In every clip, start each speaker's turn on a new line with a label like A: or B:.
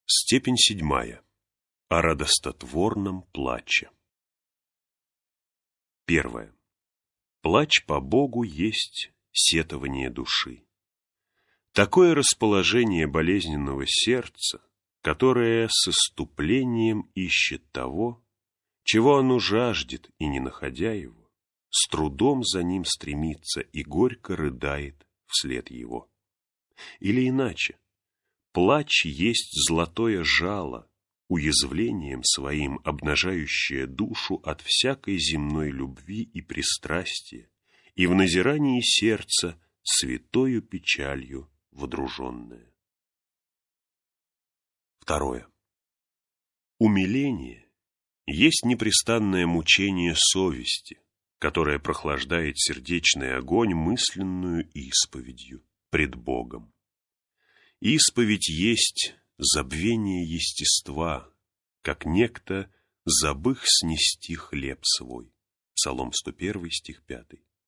A: Степень 7. О радостотворном плаче. 1. Плач по Богу есть сетование души. Такое расположение болезненного сердца, которое с исступлением ищет того, чего оно жаждет, и, не находя его, с трудом за ним стремится и горько рыдает вслед его. Или иначе, плач есть золотое жало, уязвлением своим обнажающее душу от всякой земной любви и пристрастия, и в назирании сердца святою печалью водруженное. 2. Умиление есть непрестанное мучение совести, которое прохлаждает сердечный огонь мысленную исповедью пред Богом. Исповедь есть забвение естества, как некто забых снести хлеб свой. Псалом 101, стих 5.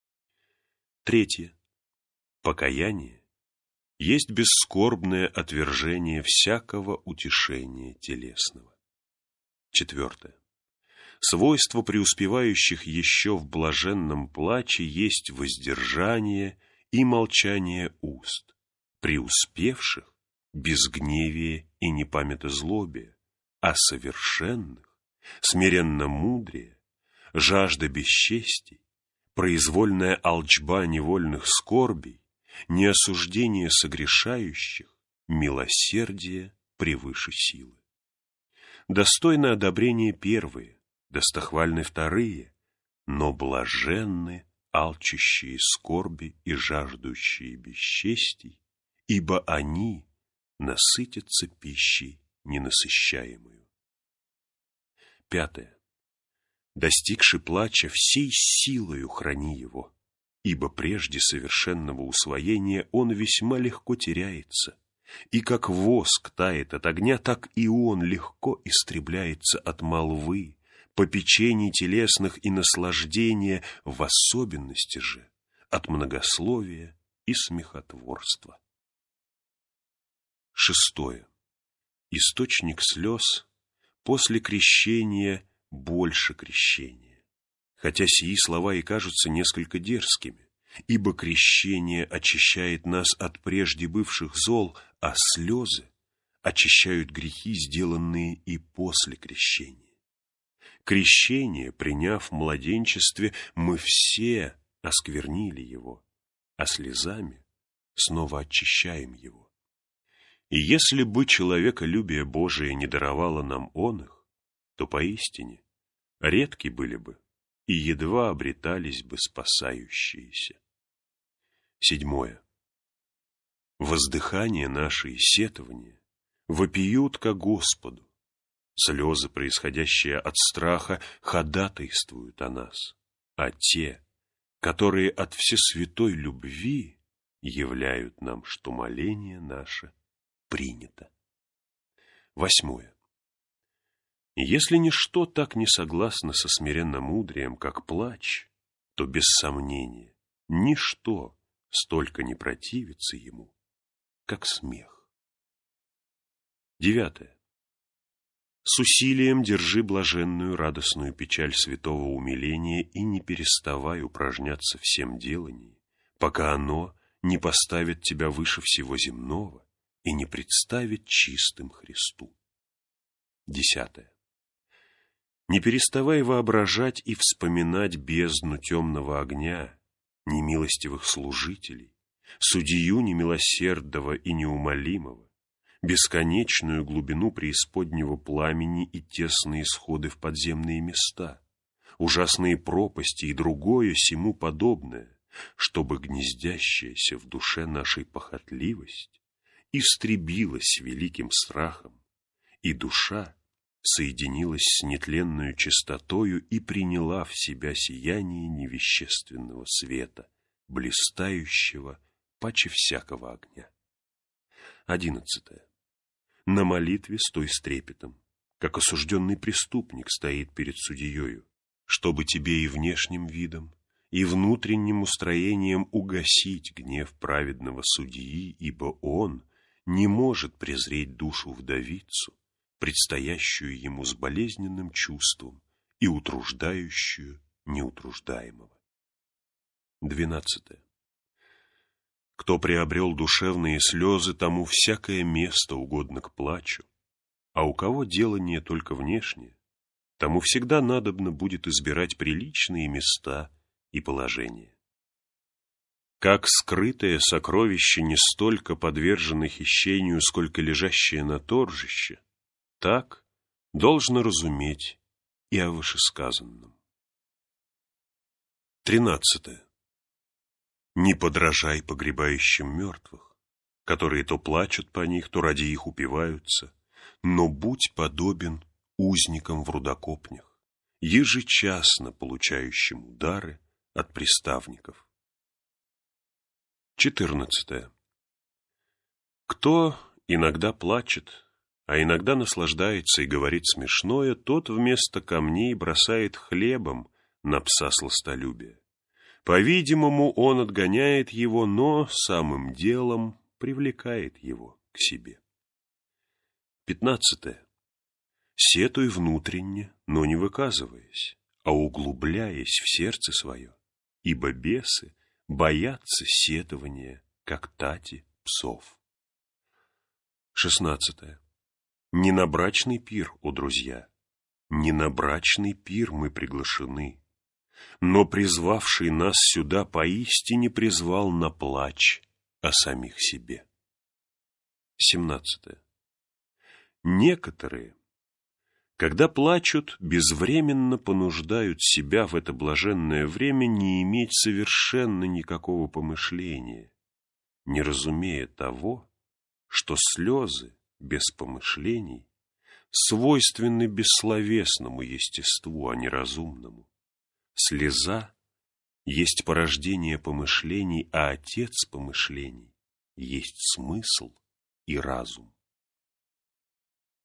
A: 3. Покаяние есть бесскорбное отвержение всякого утешения телесного. 4. Свойство преуспевающих еще в блаженном плаче есть воздержание и молчание уст, преуспевших безгневие и непамятозлобие, а совершенных смиренно-мудрее, жажда бесчестий, произвольная алчба невольных скорбей, неосуждение согрешающих, милосердие превыше силы. Достойно одобрения первые, достохвальны вторые, но блаженны алчущие скорби и жаждущие бесчестий, ибо они насытятся пищей ненасыщаемую. 5. Достигши плача, всей силою храни его, ибо прежде совершенного усвоения он весьма легко теряется, и как воск тает от огня, так и он легко истребляется от молвы, попечений телесных и наслаждения, в особенности же от многословия и смехотворства. 6. Источник слез после крещения больше крещения, хотя сии слова и кажутся несколько дерзкими, ибо крещение очищает нас от прежде бывших зол, а слезы очищают грехи, сделанные и после крещения. Крещение, приняв в младенчестве, мы все осквернили его, а слезами снова очищаем его. И если бы человеколюбие Божие не даровало нам он их, то поистине редки были бы и едва обретались бы спасающиеся. 7. Воздыхание наше и сетование вопиют ко Господу. Слезы, происходящие от страха, ходатайствуют о нас, а те, которые от всесвятой любви, являют нам, что моление наше принято. 8. Если ничто так не согласно со смиренно-мудрием, как плач, то, без сомнения, ничто столько не противится ему, как смех. 9. С усилием держи блаженную радостную печаль святого умиления и не переставай упражняться всем деланием, пока оно не поставит тебя выше всего земного и не представит чистым Христу. 10. Не переставай воображать и вспоминать бездну темного огня, немилостивых служителей, судью немилосердного и неумолимого, бесконечную глубину преисподнего пламени и тесные сходы в подземные места, ужасные пропасти и другое сему подобное, чтобы гнездящаяся в душе нашей похотливость истребилась великим страхом, и душа соединилась с нетленную чистотою и приняла в себя сияние невещественного света, блистающего паче всякого огня. 11. На молитве стой с трепетом, как осужденный преступник стоит перед судьею, чтобы тебе и внешним видом, и внутренним устроением угасить гнев праведного судьи, ибо он не может презреть душу вдовицу, предстоящую ему с болезненным чувством и утруждающую неутруждаемого. 12. Кто приобрел душевные слезы, тому всякое место угодно к плачу, а у кого делание только внешнее, тому всегда надобно будет избирать приличные места и положения. Как скрытое сокровище не столько подвержено хищению, сколько лежащее на торжище, так должно разуметь и о вышесказанном. 13. Не подражай погребающим мертвых, которые то плачут по них, то ради их упиваются, но будь подобен узникам в рудокопнях, ежечасно получающим удары от приставников. 14. Кто иногда плачет, а иногда наслаждается и говорит смешное, тот вместо камней бросает хлебом на пса сластолюбия. По-видимому, он отгоняет его, но самым делом привлекает его к себе. 15. Сетуй внутренне, но не выказываясь, а углубляясь в сердце свое, ибо бесы боятся сетования, как тати псов. 16. Не на брачный пир, о друзья, не на брачный пир мы приглашены, но призвавший нас сюда поистине призвал на плач о самих себе. 17. Некоторые, когда плачут, безвременно понуждают себя в это блаженное время не иметь совершенно никакого помышления, не разумея того, что слезы без помышлений свойственны бессловесному естеству, а не разумному. Слеза есть порождение помышлений, а отец помышлений есть смысл и разум.